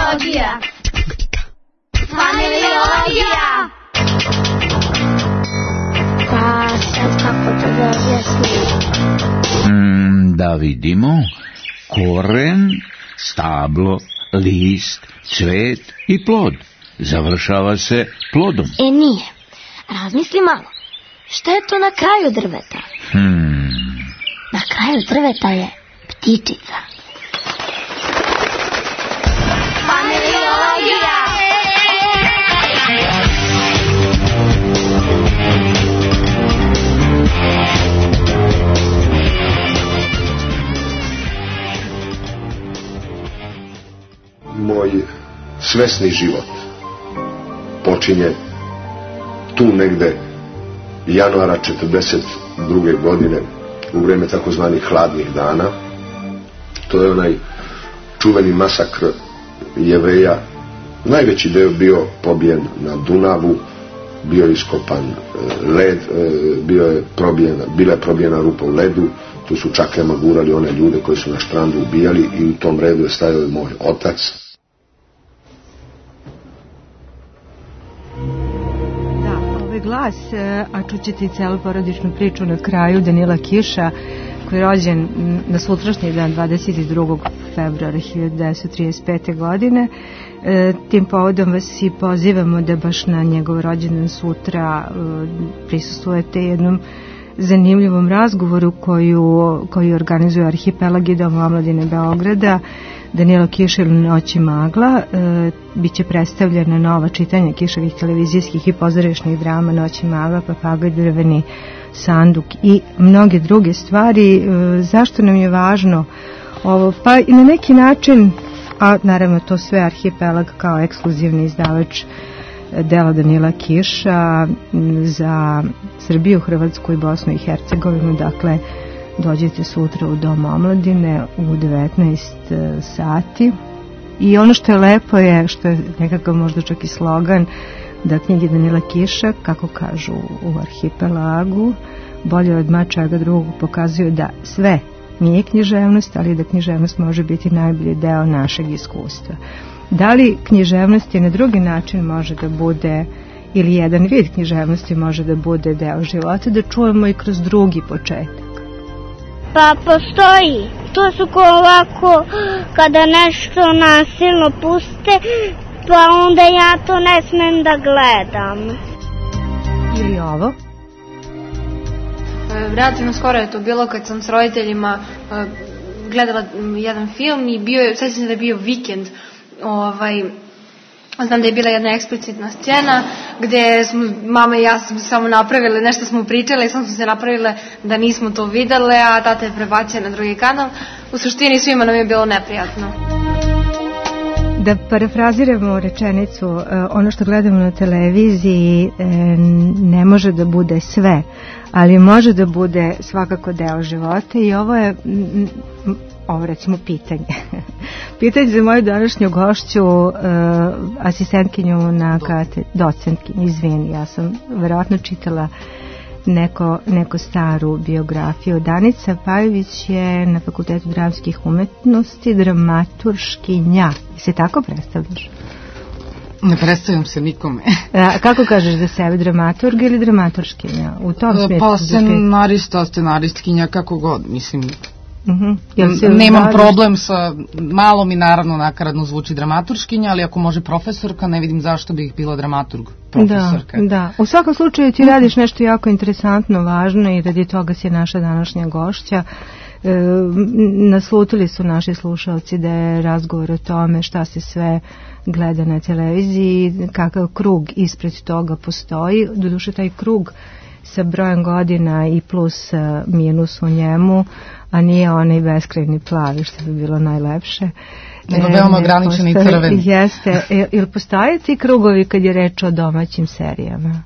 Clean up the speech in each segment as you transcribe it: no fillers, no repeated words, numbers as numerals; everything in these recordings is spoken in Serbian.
Familiologija. Familiologija. Pa sad kako to da objasnim? Da vidimo. Koren, stablo, list, cvet i plod. Završava se plodom. Nije. Razmisli malo. Šta je to na kraju drveta? Na kraju drveta je ptičica. Familiologija. Moj svesni život počinje tu negde januara 1942. godine u vreme takozvanih hladnih dana. To je onaj čuveni masakr Jevreja. Najveći deo bio pobijen na Dunavu, bio je iskopan led, bila je probijena rupa u ledu, tu su čakljama gurali one ljude koji su na štrandu ubijali i u tom redu je stajao moj otac. Glas, a čućete i celu porodičnu priču na kraju Danila Kiša, koji je rođen na sutrašnji dan 22. februara 1935. godine. Tim povodom vas i pozivamo da baš na njegov rođendan sutra prisustvujete jednom zanimljivom razgovoru koji organizuje Arhipelag i Dom omladine Beograda. Danilo Kiš ili Noći magla. Biće predstavljena nova čitanja Kiševih televizijskih i pozorišnih drama Noći magla, Papagaj, Drveni sanduk i mnoge druge stvari. Zašto nam je važno ovo? Pa i na neki način, a naravno to sve Arhipelag kao ekskluzivni izdavač dela Danila Kiša za Srbiju, Hrvatsku i Bosnu i Hercegovinu. Dakle, dođete sutra u Dom omladine u 19 sati. I ono što je lepo je, što je nekakav možda čak i slogan, da knjige Danila Kiša, kako kažu u Arhipelagu, bolje od mačega drugog, pokazuju da sve nije književnost, ali da književnost može biti najbolji deo našeg iskustva. Da li književnosti na drugi način može da bude, ili jedan vid književnosti može da bude deo života, da čujemo i kroz drugi početak? Pa postoji. To su ko ovako, kada nešto nasilno puste, pa onda ja to ne smem da gledam. Ili ovo? Relativno skoro je to bilo kad sam s roditeljima gledala jedan film i sećam se da je bio vikend. Znam da je bila jedna eksplicitna scena gde smo, mama i ja smo samo napravile, nešto smo pričale i samo smo se napravile da nismo to videle, a tata je prebacio na drugi kanal. U suštini svima nam je bilo neprijatno. Da parafraziramo rečenicu, ono što gledamo na televiziji ne može da bude sve, ali može da bude svakako deo života i ovo je recimo pitanje. Pitanje za moju današnju gošću, asistentkinju na docentkinju, izvini, ja sam verovatno čitala neko staru biografiju. Danica Pajović je na Fakultetu dramskih umetnosti dramaturškinja. Se tako predstavljaš? Ne predstavljam se nikome. Kako kažeš za sebe, dramaturg ili dramaturškinja? U tom smislu? Pa scenarista, scenaristkinja, kako god, mislim. Nemam problem sa malom i naravno nakaradno zvuči dramaturškinja, ali ako može profesorka, ne vidim zašto bih bila dramaturg profesorka. Da. U svakom slučaju ti radiš nešto jako interesantno, važno i radi toga si naša današnja gošća. Naslutili su naši slušalci da je razgovor o tome šta se sve gleda na televiziji, kakav krug ispred toga postoji. Doduše taj krug sa brojem godina i plus minus u njemu, a nije onaj beskrajni plavi što bi bilo najlepše. Nego veoma ograničeni crveni. Jeste. Ili postoje ti krugovi kad je reč o domaćim serijama?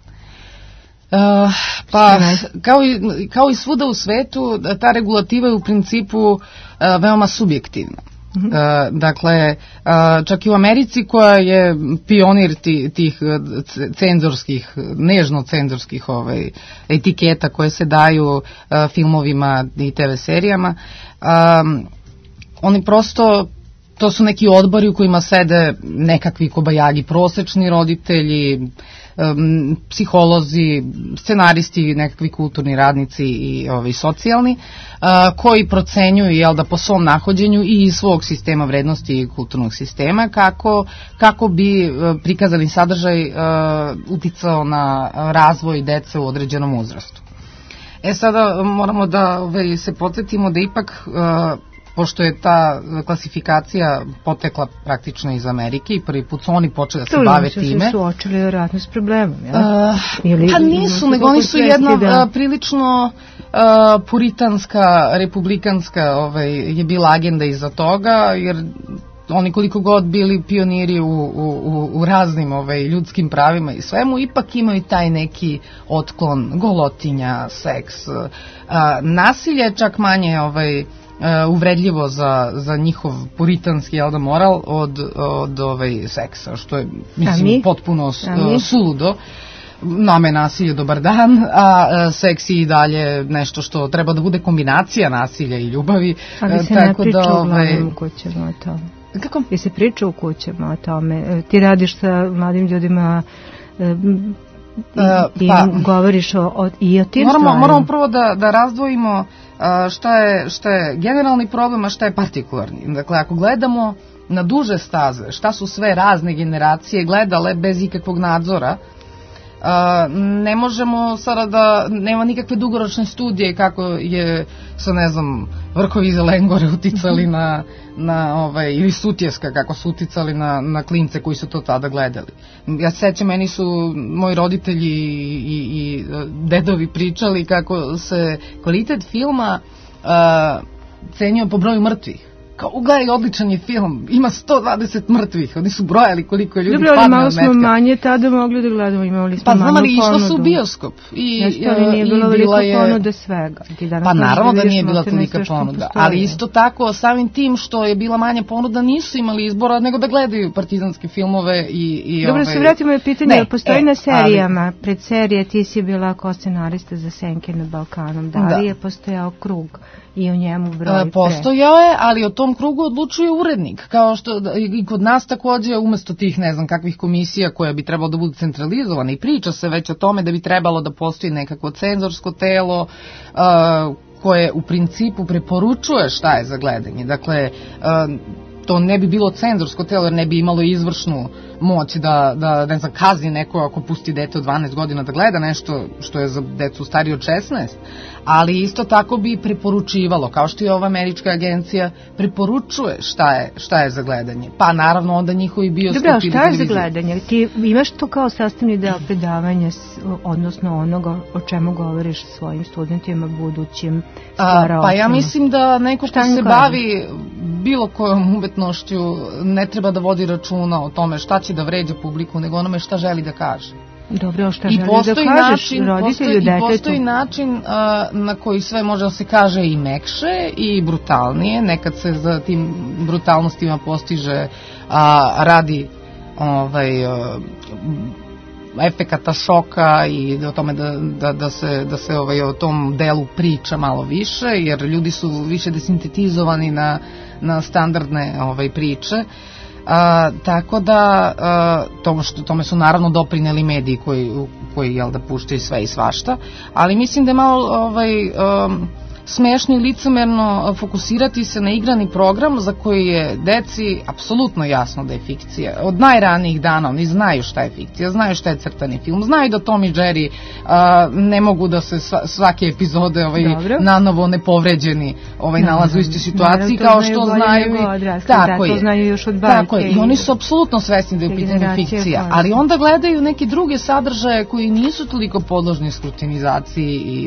Pa, kao i svuda u svetu, ta regulativa je u principu veoma subjektivna. Dakle, čak i u Americi koja je pionir tih cenzorskih, nežno cenzorskih etiketa koje se daju filmovima i TV serijama, oni prosto To su neki odbori u kojima sede nekakvi kobajagi, prosečni roditelji, psiholozi, scenaristi, nekakvi kulturni radnici i socijalni, koji procenjuju po svom nahođenju i iz svog sistema vrednosti i kulturnog sistema kako bi prikazani sadržaj uticao na razvoj dece u određenom uzrastu. Sada moramo da se podsjetimo da ipak pošto je ta klasifikacija potekla praktično iz Amerike i prvi put su oni počeli da se bave time. To su se suočili vjerojatno s problemom, jel? Pa nisu, nego oni su jedna prilično puritanska, republikanska je bila agenda iza toga, jer oni koliko god bili pioniri u raznim ljudskim pravima i svemu, ipak imaju taj neki otklon, golotinja, seks, nasilje, čak manje uvredljivo za njihov puritanski moral od seksa, što je mislim potpuno suludo. Nama je nasilje dobar dan, a seks je i dalje nešto što treba da bude kombinacija nasilja i ljubavi. Ali se ne priča uglavnom u kućama o tome. Kako? I se priča u kućama o tome. Ti radiš sa mladim ljudima i govoriš i o tim stvarima. Moramo prvo da razdvojimo šta je generalni problem, a šta je partikularni. Dakle, ako gledamo na duže staze, šta su sve razne generacije gledale bez ikakvog nadzora, ne možemo sada da nema nikakve dugoročne studije kako je vrhovi iz Lengore uticali ili Sutjeska kako su uticali na klince koji su to tada gledali. Ja se sećam, meni su moji roditelji i dedovi pričali kako se kvalitet filma cenio po broju mrtvih. Ugledaj, odličan je film, ima 120 mrtvih, oni su brojali koliko je ljudi padne od metka. Malo smo manje tada mogli da gledamo, imali smo manju ponudu. Pa znam, ali išlo se u bioskop. Ali nije bilo velika ponuda svega. Pa naravno da nije bila tolika ponuda, ali isto tako samim tim što je bila manja ponuda nisu imali izbora nego da gledaju partizanske filmove i Dobro, se vratimo na pitanje, postoji na serijama, pred serije ti si bila kao scenarista za Senke nad Balkanom, da li je postojao krug i u njemu broj pre? Postojao je, ali o tom krugu odlučuje urednik, kao što i kod nas takođe umesto tih ne znam kakvih komisija koja bi trebalo da budu centralizovane i priča se već o tome da bi trebalo da postoji nekakvo cenzorsko telo koje u principu preporučuje šta je za gledanje. Dakle, to ne bi bilo cenzorsko telo jer ne bi imalo izvršnu moć da ne znam, kazni neko ako pusti dete od 12 godina da gleda nešto što je za decu starije od 16, ali isto tako bi preporučivalo, kao što je ova američka agencija preporučuje šta je za gledanje. Pa naravno onda njihovi bioskopi. Dobro, šta je za gledanje? Ti imaš to kao sastavni deo predavanja, odnosno onoga o čemu govoriš svojim studentima, budućim stvaraocima? Pa ja mislim da neko ko se bavi bilo kojom umetnošću ne treba da vodi računa o tome šta će da vređa publiku, nego onome šta želi da kaže. Dobro, šta želi da kažeš roditelju detetu? I postoji način na koji sve može da se kaže i mekše i brutalnije. Nekad se za tim brutalnostima postiže radi efekata šoka i o tome da se o tom delu priča malo više, jer ljudi su više desintetizovani na standardne priče. Tako da tome su naravno doprineli mediji koji puštaju sve i svašta, ali mislim da je malo smešno i licemerno fokusirati se na igrani program za koji je deci apsolutno jasno da je fikcija. Od najranijih dana oni znaju šta je fikcija, znaju šta je crtani film, znaju da Tom i Jerry ne mogu da se svake epizode nanovo nepovređeni nalaze u istoj situaciji, kao što znaju to znaju još od bajke. Tako je, i oni su apsolutno svesni da je u pitanju fikcija, ali onda gledaju neke druge sadržaje koji nisu toliko podložni skrutinizaciji i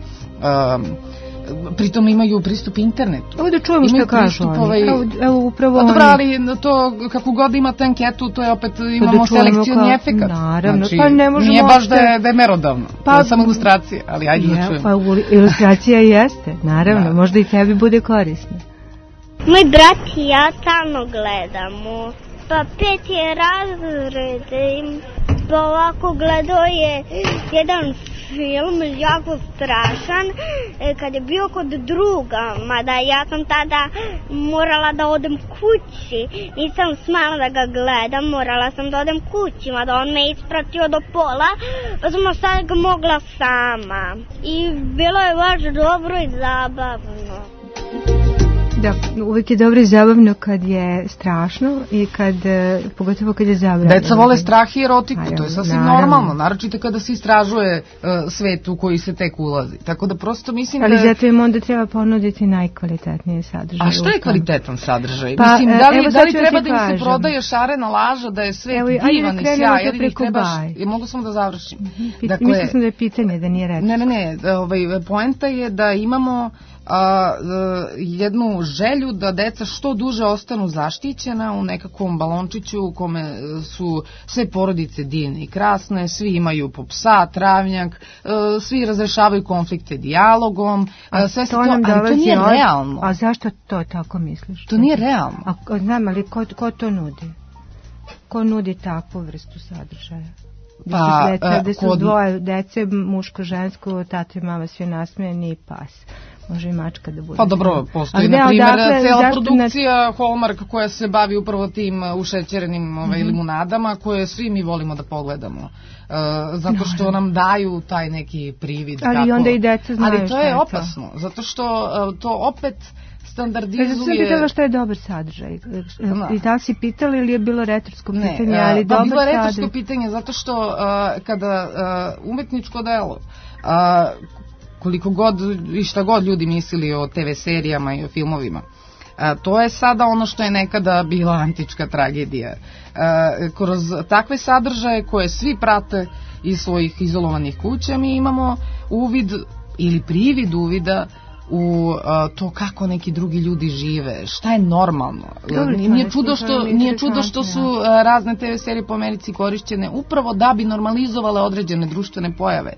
pritom imaju pristup internetu. Ovo da čujemo što kažu oni. Evo upravo dobro, ali to kako god imate anketu, to je opet imamo selekcioni efekat. Naravno, pa ne možemo... Nije baš da je merodavno, to je samo ilustracija, ali ajde da čujemo. Pa ilustracija jeste, naravno, možda i tebi bude korisno. Moj brat i ja stalno gledamo, pa 5 je razred, pa ovako gledao je jedan film jako strašan kad je bio kod druga, mada ja sam tada morala da odem kući, nisam smela da ga gledam, morala sam da odem kući, mada on me ispratio do pola, pa sam sad ga mogla sama i bilo je baš dobro i zabavno. Da, uvijek je dobro i zabavno kad je strašno i pogotovo kad je zabavno. Deca vole strah i erotiku, to je sasvim normalno, naročito kada se istražuje svet u koji se tek ulazi. Tako da prosto mislim ali zato im onda treba ponuditi najkvalitetnije sadržaje. A što je kvalitetan sadržaj? Pa, mislim, da li treba da im se prodaje šarena laža, da je svet divan i sjajan ili trebaš... Mogu samo da završim. Dakle, mislim sam da je pitanje, da nije reč. Ne, poenta je da imamo jednu želju da deca što duže ostanu zaštićena u nekakvom balončiću u kome su sve porodice divne i krasne, svi imaju po psa, travnjak, svi razrešavaju konflikte dijalogom, sve se to, ali to nije realno. A zašto to tako misliš? To nije realno. Znam, ali ko to nudi? Ko nudi takvu vrstu sadržaja? Gde su dvoje dece, muško, žensko, tata i mama svi nasmejani i pas. Može i mačka da bude. Pa dobro, postoji na primjer cela produkcija Hallmark koja se bavi upravo tim ušećerenim limunadama koje svi mi volimo da pogledamo. Zato što nam daju taj neki privid. Ali onda i deca znaju. Ali to je opasno, zato što to opet standardizuje... Ja sam pitala što je dobar sadržaj. I da si pitala ili je bilo retorsko pitanje, ali dobar sadržaj? Bilo je retorsko pitanje zato što kada umetničko delo, koliko god i šta god ljudi mislili o TV serijama i o filmovima, to je sada ono što je nekada bila antička tragedija. Kroz takve sadržaje koje svi prate iz svojih izolovanih kuća mi imamo uvid ili privid uvida u to kako neki drugi ljudi žive, šta je normalno. Nije čudo što su razne TV serije po Americi korišćene upravo da bi normalizovale određene društvene pojave.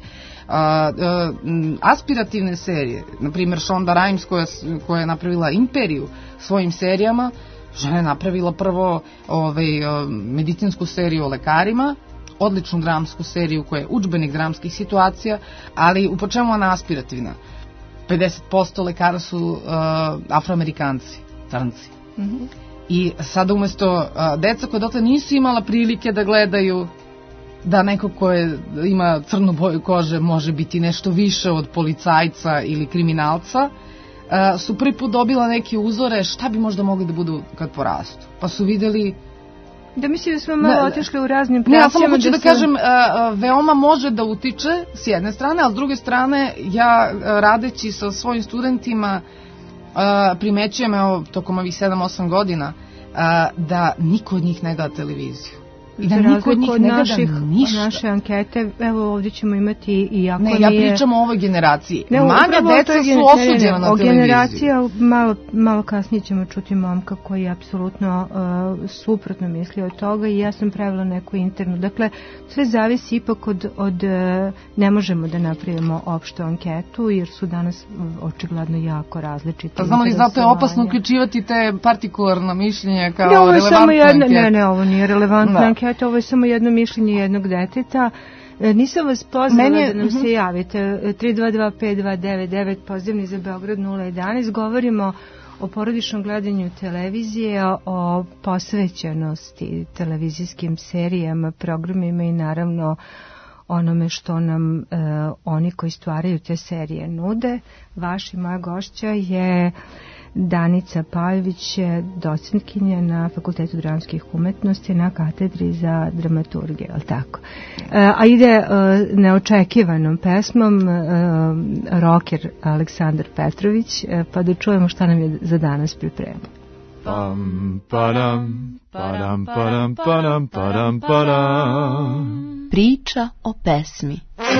Aspirativne serije, na primjer Shonda Rhimes koja je napravila imperiju svojim serijama, žena je napravila prvo medicinsku seriju o lekarima, odličnu dramsku seriju koja je udžbenik dramskih situacija, ali po čemu ona aspirativna? 50% lekara su afroamerikanci, crnci. I sada umesto deca koja dotle nisu imala prilike da gledaju da neko ko ima crnu boju kože može biti nešto više od policajca ili kriminalca, su prvi put dobila neke uzore šta bi možda mogli da budu kad porastu. Pa su videli... Da mislim da smo malo otišli u raznim pracijama. Ja samo hoću da kažem, veoma može da utiče s jedne strane, a s druge strane ja radeći sa svojim studentima primećujem tokom ovih 7-8 godina da niko od njih ne gleda televiziju. I da niko od njih ne gleda ništa. Naše ankete, evo ovdje ćemo imati i ako nije... Ne, ja pričam o ovoj generaciji. Manja deca su osuđena na televiziju. Generacija, malo kasnije ćemo čuti momka koji je apsolutno suprotno misli od toga i ja sam pravila neku internu. Dakle, sve zavisi ipak od ne možemo da napravimo opštu anketu jer su danas očigledno jako različite. Pa znamo li zato je opasno uključivati te partikularna mišljenja kao relevantna anketa? Ne, ovo nije relevantna anketa. Ovo je samo jedno mišljenje jednog deteta. Nisam vas pozvala da nam se javite. 322-5299, pozivni za Beograd 011. Govorimo o porodičnom gledanju televizije, o posvećenosti televizijskim serijama, programima i naravno onome što nam oni koji stvaraju te serije nude. Vaš i moja gošća je Danica Pajović, docentkinja na Fakultetu dramskih umetnosti na katedri za dramaturgiju, ali tako. A ide neočekivanom pesmom rocker Aleksandar Petrović, pa da čujemo šta nam je za danas pripremio. Pam, padam, padam, padam, padam, padam, padam. Priča o pesmi.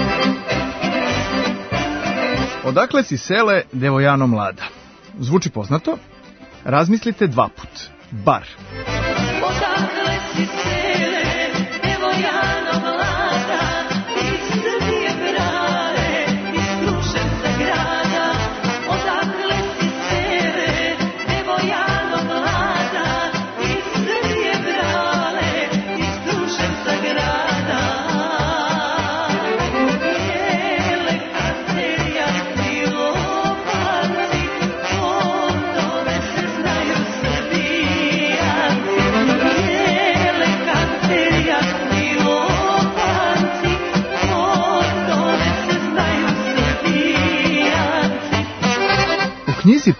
Odakle si sele, devojano mlada? Zvuči poznato? Razmislite 2 put. Bar. Odakle si sele, devojano mlada, iz Srbije brale, iz Kruševca grada. Odakle si sele, devojano mlada, iz Srbije brale, iz Kruševca grada.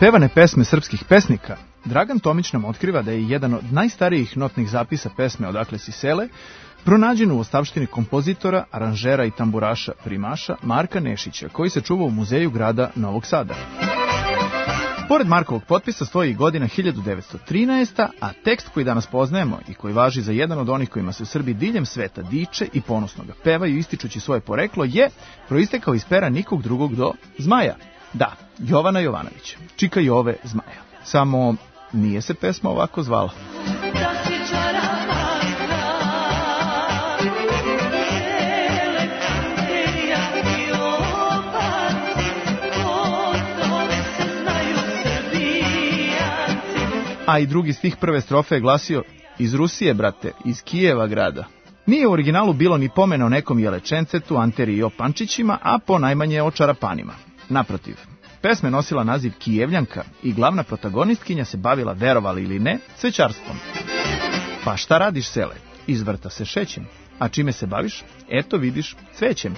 pevane pesme srpskih pesnika, Dragan Tomić nam otkriva da je jedan od najstarijih notnih zapisa pesme Odakle si sele pronađen u ostavštini kompozitora, aranžera i tamburaša primaša Marka Nešića, koji se čuva u muzeju grada Novog Sada. Pored Markovog potpisa stoji i godina 1913. a tekst koji danas poznajemo i koji važi za jedan od onih kojima se Srbi diljem sveta diče i ponosno ga pevaju ističući svoje poreklo je proistekao iz pera nikog drugog do Zmaja. Da, Jovana Jovanovića, Čika Jove Zmaja. Samo nije se pesma ovako zvala. A i drugi stih prve strofe je glasio: iz Rusije, brate, iz Kijeva grada. Nije u originalu bilo ni pomena o nekom Jelečencetu, Anteri i Jopančićima, a po najmanje o čarapanima. Naprotiv, pesma je nosila naziv Kijevljanka i glavna protagonistkinja se bavila, verovali ili ne, cvećarstvom. Pa šta radiš, sele? Iz vrta se šećem. A čime se baviš? Eto vidiš, cvećem.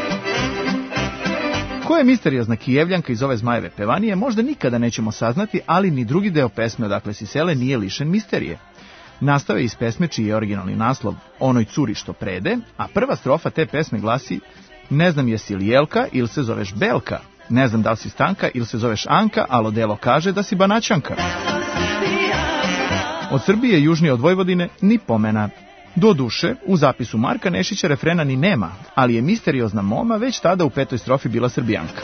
Ko je misteriozna Kijevljanka iz ove Zmajeve pevanije, možda nikada nećemo saznati, ali ni drugi deo pesme Odakle si sele nije lišen misterije. Nastao je iz pesme čiji je originalni naslov Onoj curi što prede, a prva strofa te pesme glasi: ne znam jesi li Jelka ili se zoveš Belka, ne znam da li si Stanka ili se zoveš Anka, alo delo kaže da si Banaćanka. Od Srbije južnije od Vojvodine ni pomena. Do duše, u zapisu Marka Nešića refrena ni nema, ali je misteriozna moma već tada u 5. strofi bila Srbijanka.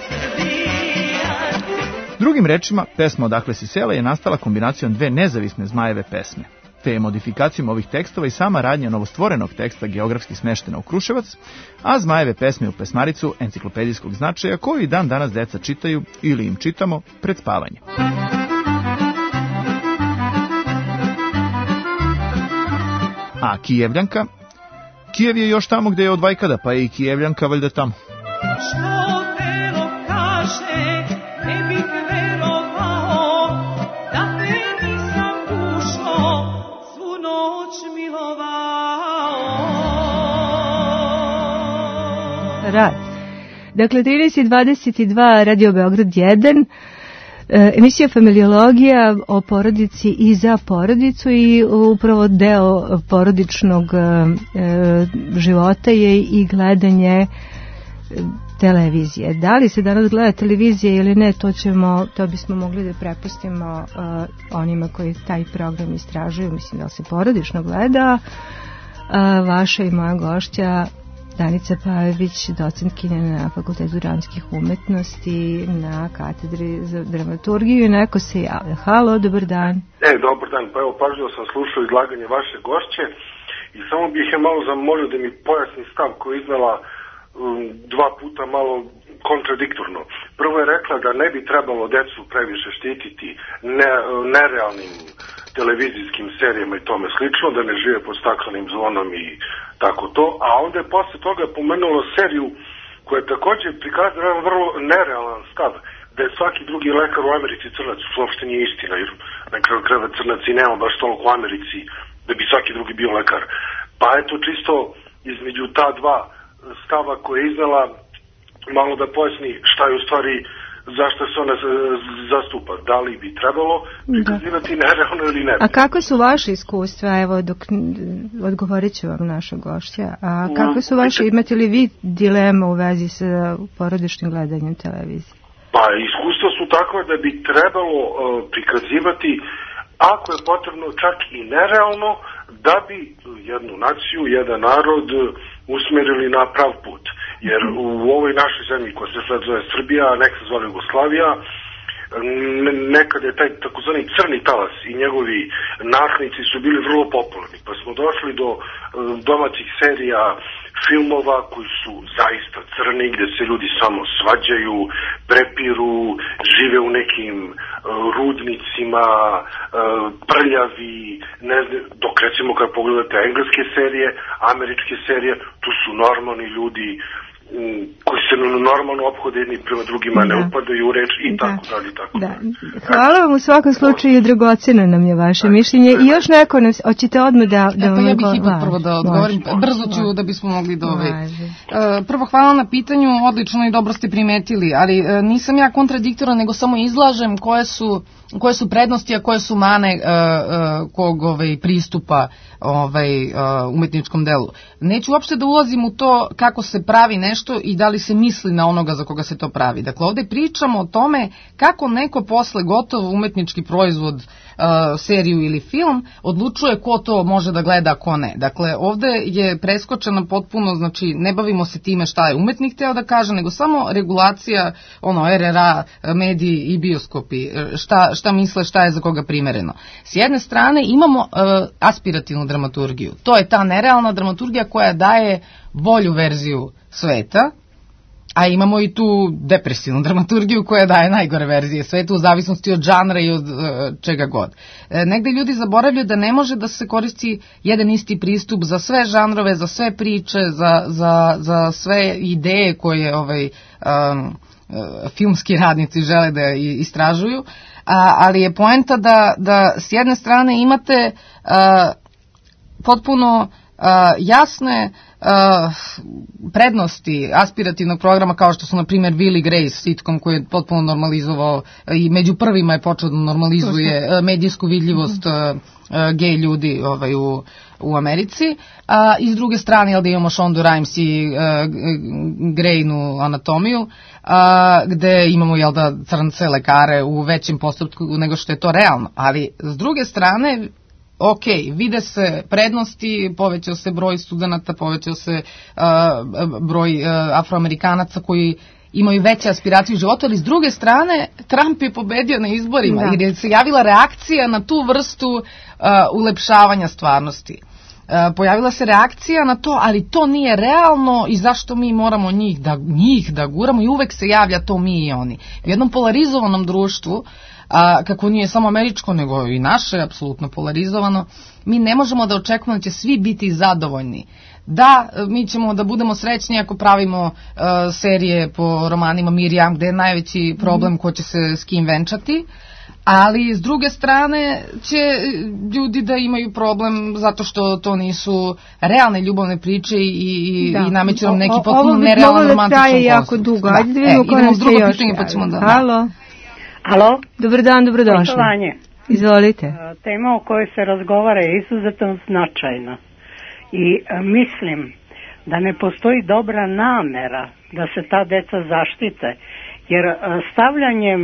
Drugim rečima, pesma Odakle si sele je nastala kombinacijom dve nezavisne Zmajeve pesme, te je modifikacijom ovih tekstova i sama radnja novostvorenog teksta geografski smeštena u Kruševac, a Zmajeve pesme u pesmaricu enciklopedijskog značaja koju i dan danas deca čitaju ili im čitamo pred spavanje. A Kijevljanka? Kijev je još tamo gde je od vajkada, pa je i Kijevljanka valjda tamo. Što telo kaže, ne bih verovao, da te nisam dušo svu noć milovao. Rad. Dakle, 13:22 Radio Beograd 1, emisija Familiologija o porodici i za porodicu i upravo deo porodičnog života je i gledanje televizije. Da li se danas gleda televizija ili ne, to bismo mogli da prepustimo onima koji taj program istražuju. Mislim da li se porodično gleda. Vaša i moja gošća Danica Pajević, docentkinja na Fakultetu dramskih umetnosti, na katedri za dramaturgiju i neko se javlja. Halo, dobar dan. Dobar dan, pa evo pažljivo sam slušao izlaganje vaše gošće i samo bih je malo zamolio da mi pojasni stav koji je iznala dva puta malo kontradiktorno. Prvo je rekla da ne bi trebalo decu previše štititi nerealnim televizijskim serijama i tome slično, da ne žive pod staklenim zvonom i tako to, a onda je posle toga pomenulo seriju koja je također prikazala jedan vrlo nerealan stav, da je svaki drugi lekar u Americi crnac, što uopšte nije istina, jer na kraju krajeva crnac i nema baš toliko u Americi da bi svaki drugi bio lekar. Pa eto, čisto između ta dva stava koje je iznala, malo da pojasni šta je u stvari, zašto se ona zastupa, da li bi trebalo prikazivati nerealno ili ne. A kakve su vaše iskustva, evo dok odgovorit ću vam naša gošća, a kakve su vaše, imate li vi dilema u vezi sa porodičnim gledanjem televizije? Pa iskustva su takva da bi trebalo prikazivati, ako je potrebno čak i nerealno, da bi jednu naciju, jedan narod usmerili na prav put. Jer u ovoj našoj zemlji koja se sad zove Srbija, neka se zove Jugoslavija, nekada je taj takozvani crni talas i njegovi naslednici su bili vrlo popularni. Pa smo došli do domaćih serija, filmova koji su zaista crni, gde se ljudi samo svađaju, prepiru, žive u nekim rudnicima, prljavi, ne znam, dok recimo kad pogledate engleske serije, američke serije, tu su normalni ljudi, koji se normalno ophode jedni prema drugima, ne upadaju u reč i tako dalje. Hvala vam u svakom slučaju, dragoceno nam je vaše mišljenje. I još neko nas, hoćete odmah da... Pa ja bih ipak prvo da odgovorim, brzo ću da bismo mogli da prvo hvala na pitanju, odlično i dobro ste primetili, ali nisam ja kontradiktoran, nego samo izlažem koje su prednosti, a koje su mane kog pristupa umetničkom delu. Neću uopšte da ulazim u to kako se pravi nešto i da li se misli na onoga za koga se to pravi. Dakle, ovde pričamo o tome kako neko posle gotov umetnički proizvod, seriju ili film, odlučuje ko to može da gleda, a ko ne. Dakle, ovde je preskočena potpuno, znači ne bavimo se time šta je umetnik teo da kaže, nego samo regulacija, RRA, mediji i bioskopi, šta misle, šta je za koga primereno. S jedne strane imamo aspirativnu dramaturgiju. To je ta nerealna dramaturgija koja daje bolju verziju sveta, a imamo i tu depresivnu dramaturgiju koja daje najgore verzije sveta u zavisnosti od žanra i od čega god. Negde ljudi zaboravljaju da ne može da se koristi jedan isti pristup za sve žanrove, za sve priče, za sve ideje koje filmski radnici žele da istražuju, ali je poenta da s jedne strane imate potpuno jasne prednosti aspirativnog programa kao što su na primjer Will i Grace sitcom koji je potpuno normalizovao i među prvima je počeo da normalizuje medijsku vidljivost gej ljudi u Americi, i s druge strane da imamo Shonda Rhimes i Greynu anatomiju, gde imamo crnce lekare u većem postupku nego što je to realno, ali s druge strane vide se prednosti, povećao se broj studenata, povećao se broj afroamerikanaca koji imaju veće aspiracije u životu, ali s druge strane Trump je pobedio na izborima jer je se javila reakcija na tu vrstu ulepšavanja stvarnosti. Pojavila se reakcija na to, ali to nije realno i zašto mi moramo njih da guramo, i uvek se javlja to mi i oni. U jednom polarizovanom društvu, kako nije samo američko, nego i naše, apsolutno polarizovano, mi ne možemo da očekujemo da će svi biti zadovoljni. Da, mi ćemo da budemo srećni ako pravimo serije po romanima Miriam, gde je najveći problem ko će se s kim venčati, ali s druge strane će ljudi da imaju problem zato što to nisu realne ljubavne priče i nameću nam neki potpuno nerealan romantičan traje jako dugo. Ajde da vidimo ko nas je još javio. Halo. Halo. Dobar dan, dobrodošli. Poštovanje. Izvolite. Tema o kojoj se razgovara je izuzetno značajna i mislim da ne postoji dobra namera da se ta deca zaštite, jer stavljanjem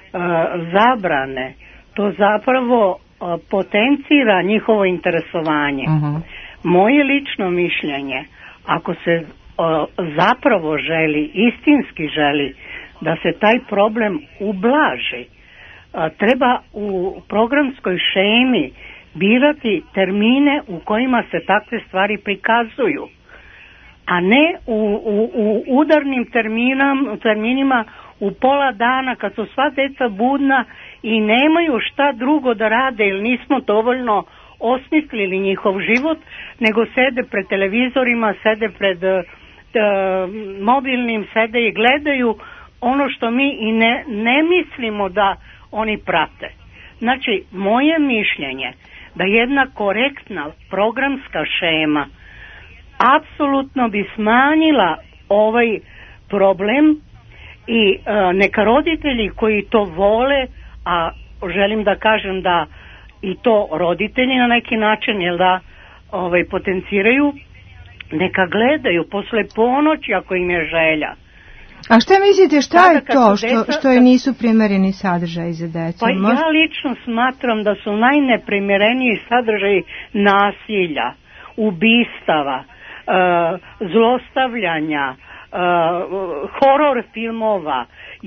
zabrane to zapravo potencira njihovo interesovanje. Moje lično mišljenje, ako se zapravo želi, istinski želi da se taj problem ublaži, treba u programskoj šemi birati termine u kojima se takve stvari prikazuju, a ne u udarnim terminima u pola dana kad su sva deca budna i nemaju šta drugo da rade jer nismo dovoljno osmislili njihov život, nego sede pred televizorima, sede pred mobilnim, sede i gledaju ono što mi i ne mislimo da oni prate. Znači, moje mišljenje da jedna korektna programska šema apsolutno bi smanjila ovaj problem i neka roditelji koji to vole, a želim da kažem da i to roditelji na neki način potenciraju, neka gledaju posle ponoći ako im je želja. A šta mislite, šta je to što je nisu primereni sadržaj za decu? Pa ja lično smatram da su najneprimereniji sadržaji nasilja, ubistava, zlostavljanja, horor filmova.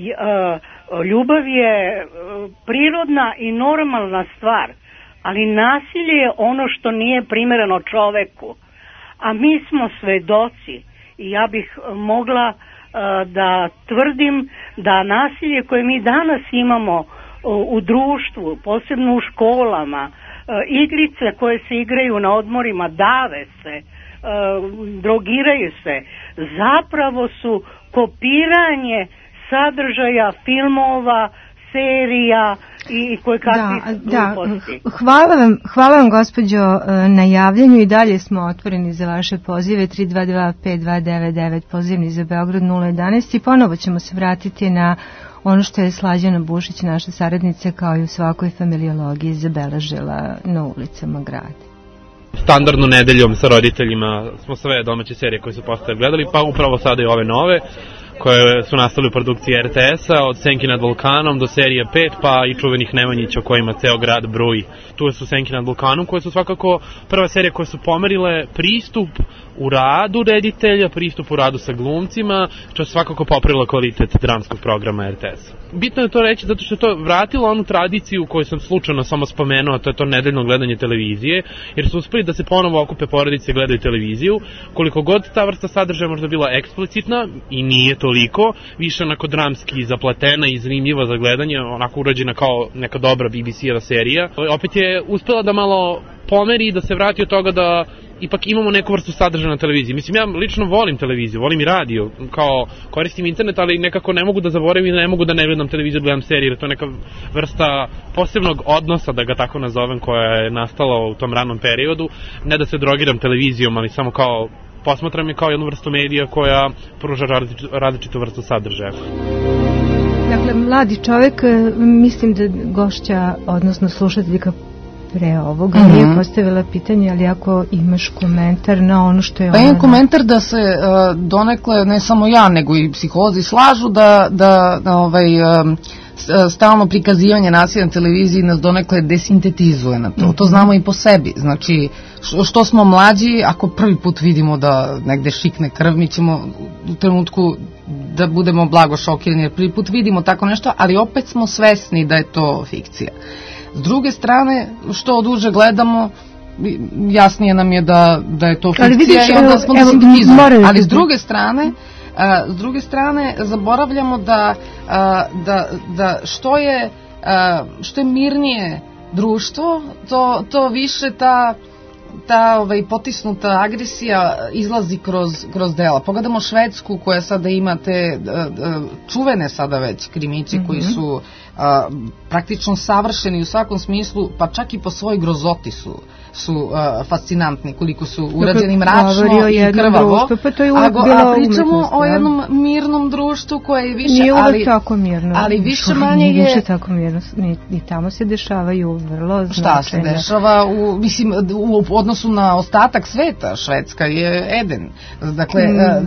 Ljubav je prirodna i normalna stvar, ali nasilje je ono što nije primereno čoveku. A mi smo svedoci i ja bih mogla da tvrdim da nasilje koje mi danas imamo u društvu, posebno u školama, igrice koje se igraju na odmorima, dave se, drogiraju se, zapravo su kopiranje sadržaja filmova, serija i kojekakvih gluposti. Hvala vam gospođo na javljanju i dalje smo otvoreni za vaše pozive 322-5299 pozivni za Beograd 011 i ponovo ćemo se vratiti na ono što je Slađana Bušić, naša saradnica, kao i u svakoj familiologiji zabeležila na ulicama grada. Standardno nedeljom sa roditeljima smo sve domaće serije koje su postoje gledali, pa upravo sada i ove nove koje su nastale u produkciji RTS-a, od Senki nad Vulkanom do serije 5, pa i čuvenih Nemanjića o kojima ceo grad bruji. Tu su Senki nad Vulkanom, koje su svakako prva serija koje su pomerile pristup u radu reditelja, pristup u radu sa glumcima, što je svakako popravilo kvalitet dramskog programa RTS-a. Bitno je to reći zato što je to vratilo onu tradiciju koju sam slučajno samo spomenuo, to je to nedeljno gledanje televizije, jer su uspeli da se ponovo okupe porodice i gledaju televiziju. Koliko god ta vrsta sadržaja možda bila eksplicitna, i nije toliko, više onako dramski zapletena i zanimljiva za gledanje, onako urađena kao neka dobra BBC-eva serija. Opet je uspela da malo pomeri i da se vrati od toga da ipak imamo neku vrstu sadržaja na televiziji. Mislim, ja lično volim televiziju, volim i radio, kao koristim internet, ali nekako ne mogu da zaboravim i ne mogu da ne gledam televiziju, gledam serije, jer to je neka vrsta posebnog odnosa, da ga tako nazovem, koja je nastala u tom ranom periodu. Ne da se drogiram televizijom, ali samo kao posmatram je kao jednu vrstu medija koja pruža različitu vrstu sadržaja. Dakle, mladi čovek, mislim da gošća, odnosno slušateljka pre ovoga nije postavila pitanje, ali ako imaš komentar na ono što je ona... Pa imam komentar da se donekle, ne samo ja, nego i psiholozi slažu da stalno prikazivanje nasilja na televiziji nas donekle desintetizuje na to. To znamo i po sebi. Znači, što smo mlađi, ako prvi put vidimo da negde šikne krv, mi ćemo u trenutku da budemo blago šokirani, jer prvi put vidimo tako nešto, ali opet smo svesni da je to fikcija. S druge strane, što duže gledamo, jasnije nam je da je to fikcija i onda smo desintetizovani. Ali s druge strane zaboravljamo da što je mirnije društvo, to više ta potisnuta agresija izlazi kroz dela. Pogledamo Švedsku koja sada ima te čuvene sada već krimiće koji su praktično savršeni u svakom smislu, pa čak i po svojoj grozoti su fascinantni, koliko su urađeni mračno i krvavo, a pričamo o jednom mirnom društvu koje je više, nije uvek tako mirno, ali više manje je više tako mirno, i tamo se dešavaju vrlo značajne. Šta se dešava u odnosu na ostatak sveta? Švedska je Eden, dakle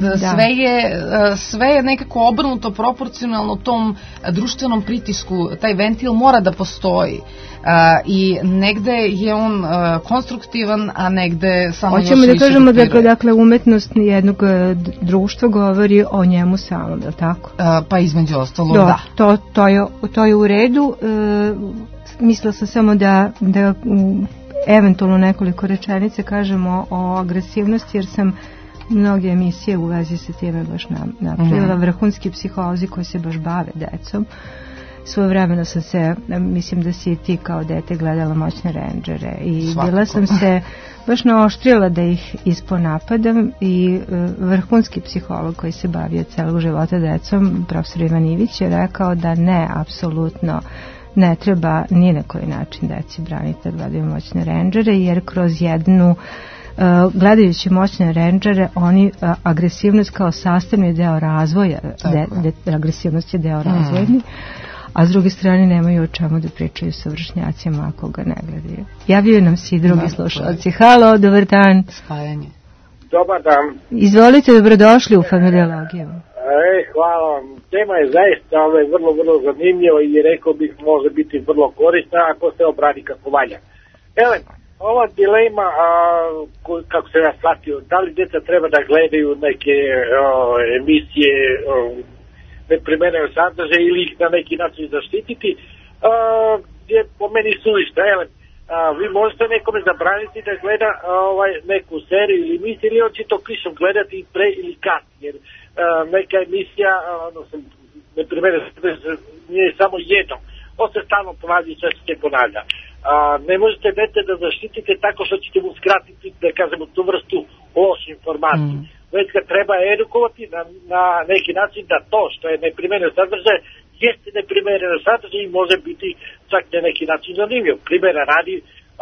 sve je nekako obrnuto proporcionalno tom društvenom pritisku, taj ventil mora da postoji. I negde je on konstruktivan, a negde samo još više hoćemo da kažemo da dakle umetnost jednog društva govori o njemu samom, je li tako? Pa između ostalo, da. To je u redu. Mislila sam samo da eventualno nekoliko rečenica kažemo o agresivnosti, jer sam mnoge emisije u vezi sa time baš napravila. Vrhunski psiholozi koji se baš bave decom. Svoje vremena sam se, mislim da si ti kao dete gledala Moćne rendžere i bila sam se baš naoštrila da ih isponapadam i vrhunski psiholog koji se bavio celog života decom, profesor Ivan Ivić, je rekao da ne, apsolutno ne treba ni na koji način deci braniti da gledaju Moćne rendžere, jer kroz jednu gledajući Moćne rendžere, oni agresivnost kao sastavni deo razvoja, agresivnost je deo razvojni, a s druge strane nemaju o čemu da pričaju sa vršnjacima ako ga ne gledaju. Javljaju nam se i drugi slušalci. Halo, dobar dan. Spajanje. Dobar dan. Izvolite, dobrodošli u familiologiju. Hvala vam. Tema je zaista vrlo, vrlo zanimljiva i rekao bih može biti vrlo korisna ako se obradi kako valja. Ova dilema, kako se ja shvatio, da li djeca treba da gledaju neke emisije, neprimenjaju sadržaje ili ih na neki način zaštititi, je po meni suvišno. Vi možete nekome zabraniti da gleda neku seriju ili emisiju, ili on će to klišom gledati pre ili kasnije, jer neka emisija, odnosno neprimenjaju sadržaje, nije samo jednom, on se stalno ponavlja i sve se ponavlja. Ne možete dete da zaštitite tako što ćete mu skratiti, da kažemo, tu vrstu lošu informaciju. Već ga treba edukovati na neki način da to što je neprimereno sadržaj jeste neprimereno sadržaj i može biti čak na neki način zanimljiv. Primjera radi,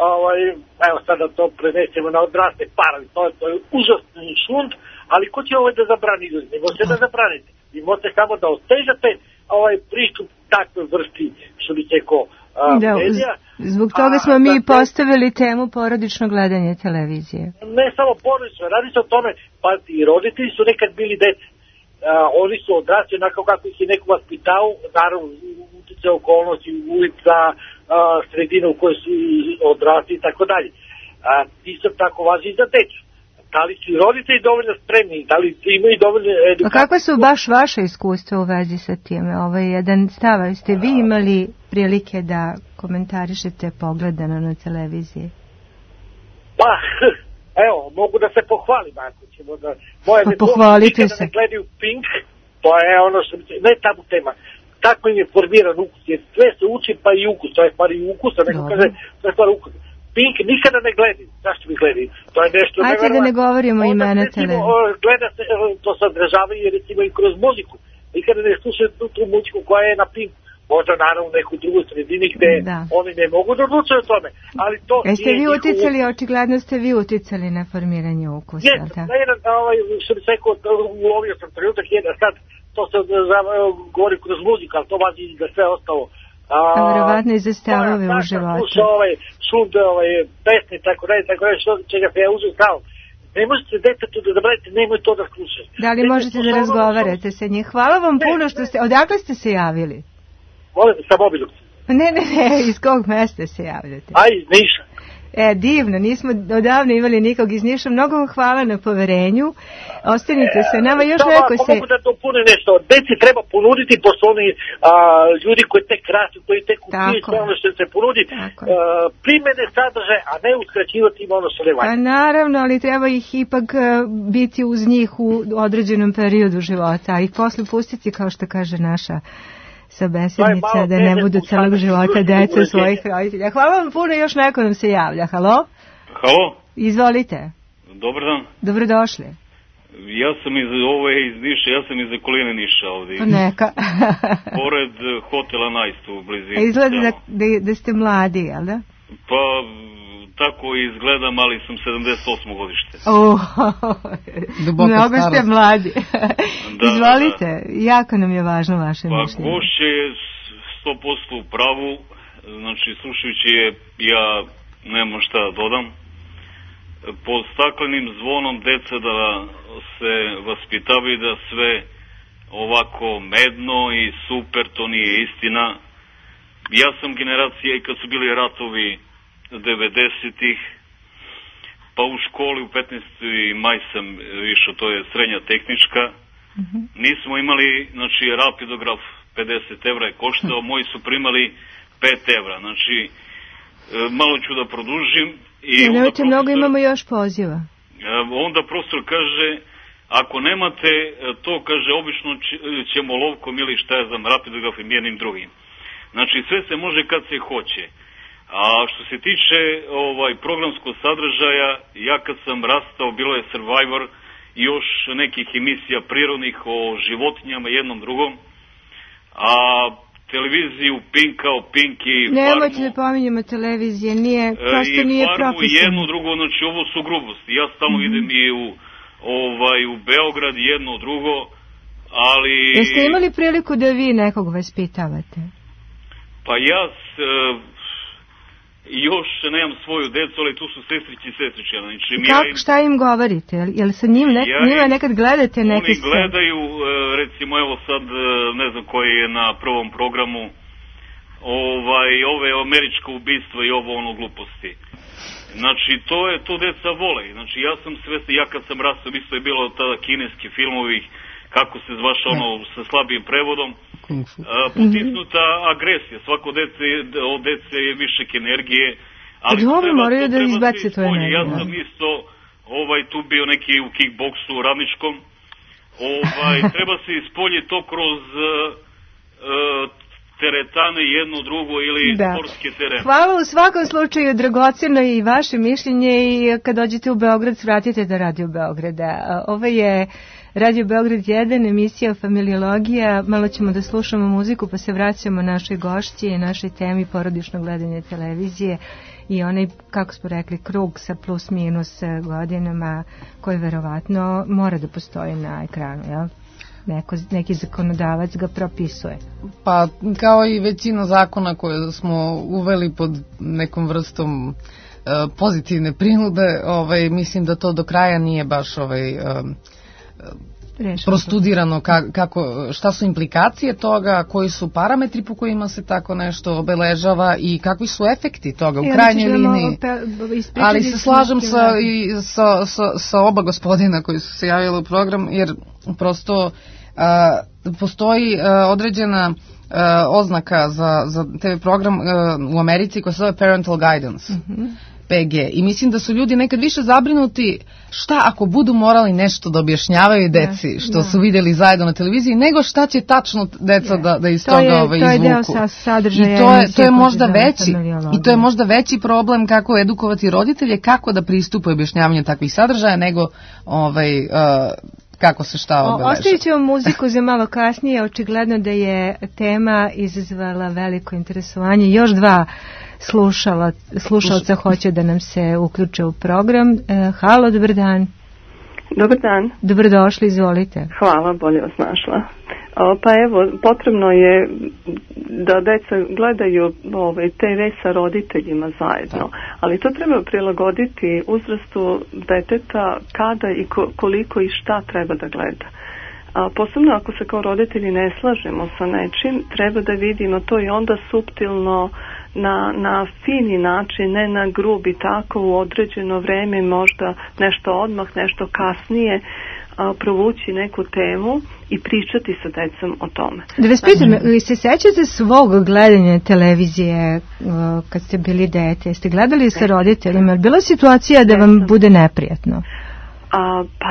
evo sada to prenesemo na odrasle parovi, to je užasni šund, ali ko će da zabrani ljudi? Ne možete da zabranite. Vi možete samo da ostežate pristup takve vrsti, što bi teko medija. Zbog toga smo mi postavili temu porodično gledanje televizije. Ne samo porodično, radi se o tome, pa i roditelji su nekad bili dece. Oni su odrasli onako kako ih je neko vaspitao, naravno utice okolnosti, ulica, sredina u kojoj su odrasli i tako dalje. Isto tako važi i za decu. Da li su i roditelji dovoljno spremni, da li imaju dovoljno edukacije? A kakva su baš vaše iskustva u vezi sa time? Ovo je jedan stav, ste vi imali prilike da komentarišete pogledano na televiziji? Pa, evo, mogu da se pohvalim ako ćemo da... Moje pohvalite se. Ne gledaju Pink, to je ono što... Ne tabu tema. Tako im je formiran ukus, jer sve se uči pa i ukus, to je stvar i ukusa, neko kaže, to je stvar ukusa. Pink nikada ne gledaju. Zašto bi gledaju? To je nešto neverovatno. Ajde da ne govorimo imena televizije. Gleda se, to sadržavaju recimo i kroz muziku. Nikada ne slušaju tu muziku koja je na Pinku. Možda naravno u nekoj drugoj sredini gde oni ne mogu da odlučuju o tome. Ali to jeste vi uticali, očigledno ste vi uticali na formiranje ukusa. Jeste, na jedan, što bi se rekao, ulovio sam trenutak jedan, sad to se govori kroz muziku, ali to važi i za sve ostalo. Vjerovatno i za stavove u životu. Sluša šund, pesme, tako dalje, čega se ja uzeo stao. Ne možete detetu da zabranite, nemoj to da slušaju. Da li možete da razgovarate sa njih? Hvala vam puno što ste, odakle ste se javili? Molim, sa mobilom. Ne, iz kog mesta se javljate? Iz Niša. Divno, nismo odavno imali nikog iz Niša. Mnogo vam hvala na poverenju. Ostanite se, nama još neko se... Mogu da dopune nešto. Deci treba ponuditi, pošto oni ljudi koji tek rastu, koji tek upiju sve ono što se ponudi, primene sadržaje, a ne uskraćivati im ono što ne valja. Pa naravno, ali treba ih ipak biti uz njih u određenom periodu života, a ih posle pustiti, kao što kaže naša sabesednica, da ne budu celog života deca svojih roditelja. Hvala vam puno, još neko nam se javlja. Halo? Halo? Izvolite. Dobar dan. Dobrodošli. Ja sam iz Niša, ja sam iz okoline Niša ovdje. Pa neka. Pored hotela Najst u blizini. Izgleda da ste mladi, jel da? Pa tako izgledam, ali sam 78. godište. Mnogo ste mladi. Izvolite, jako nam je važno vaše mišljenje. Pa gošće je 100% u pravu, znači slušajući je, ja nemam šta da dodam. Po staklenim zvonom deca da se vaspitavaju da sve ovako medno i super, to nije istina. Ja sam generacija i kad su bili ratovi 90-ih, pa u školi u 15. maj sam išao, to je srednja tehnička. Nismo imali, znači, rapidograf 50 evra je koštao, moji su primali 5 evra, znači, malo ću da produžim. Nemojte, mnogo imamo još poziva. Onda profesor kaže, ako nemate to, kaže, obično ćemo lovkom ili šta ja znam, rapidografim jednim drugim. Znači, sve se može kad se hoće. A što se tiče programskog sadržaja, ja kad sam rastao, bilo je Survivor i još nekih emisija prirodnih o životinjama, jednom drugom. A televiziju Pink kao Pink i Farmu... Nemojte da pominjemo televizije, prosto nije propisano. I Farmu i jedno drugo, znači ovo su grubosti. Ja stalno idem i u Beograd, jedno drugo, ali... Jeste imali priliku da vi nekog vaspitavate? Pa ja... još nemam svoju decu, ali tu su sestrići i sestriće. Znači, šta im govorite? Jel sa njima nekad gledate neke oni gledaju, recimo evo sad, ne znam koji je na prvom programu, ove američko ubistvo i ovo ono gluposti. Znači, to deca vole. Znači, ja sam svestan, ja kad sam rastao, isto je bilo tada kineski filmovi, kako se zvaša ono sa slabijim prevodom, potisnuta agresija. Svako od dece je višek energije, ali moraju da izbaci to energiju. Ja sam isto tu bio neki u kickboksu radničkom. Treba se ispolje to kroz teretane jedno drugo ili sportske terene. Hvala u svakom slučaju, dragoceno i vaše mišljenje i kad dođete u Beograd, svratite do Radio Beograda. Ovo je Radio Beograd 1, emisija Familiologija. Malo ćemo da slušamo muziku pa se vraćamo našoj gošći i našoj temi porodično gledanje televizije i onaj, kako smo rekli, krug sa plus minus godinama koji verovatno mora da postoji na ekranu, jel? Neki zakonodavac ga propisuje. Pa kao i većina zakona koje smo uveli pod nekom vrstom pozitivne prinude, mislim da to do kraja nije baš prostudirano šta su implikacije toga, koji su parametri po kojima se tako nešto obeležava i kakvi su efekti toga u krajnjoj liniji. Ali se slažem sa oba gospodina koji su se javili u program, jer prosto postoji određena oznaka za TV program u Americi koja se zove Parental Guidance. PG. I mislim da su ljudi nekad više zabrinuti šta ako budu morali nešto da objašnjavaju deci što su vidjeli zajedno na televiziji, nego šta će tačno deca da iz toga izvuku. To je deo sadržaja. I to je možda veći. I to je možda veći problem kako edukovati roditelje, kako da pristupe objašnjavanju takvih sadržaja, nego kako se šta obeleža. Ostavit ćemo muziku za malo kasnije. Očigledno da je tema izazvala veliko interesovanje. Još dva slušalca hoće da nam se uključe u program. Halo, dobar dan. Dobar dan. Dobrodošli, izvolite. Hvala, bolje vas našla. Pa evo, potrebno je da deca gledaju TV sa roditeljima zajedno, ali to treba prilagoditi uzrastu deteta kada i koliko i šta treba da gleda. Posebno ako se kao roditelji ne slažemo sa nečim, treba da vidimo to i onda suptilno na fini način, ne na grubi, tako u određeno vreme, možda nešto odmah, nešto kasnije, provući neku temu i pričati sa decom o tome. Da vas pitam, vi se sećate svog gledanja televizije kad ste bili dete? Jeste gledali sa roditeljima? Je bila situacija da vam bude neprijatno? Pa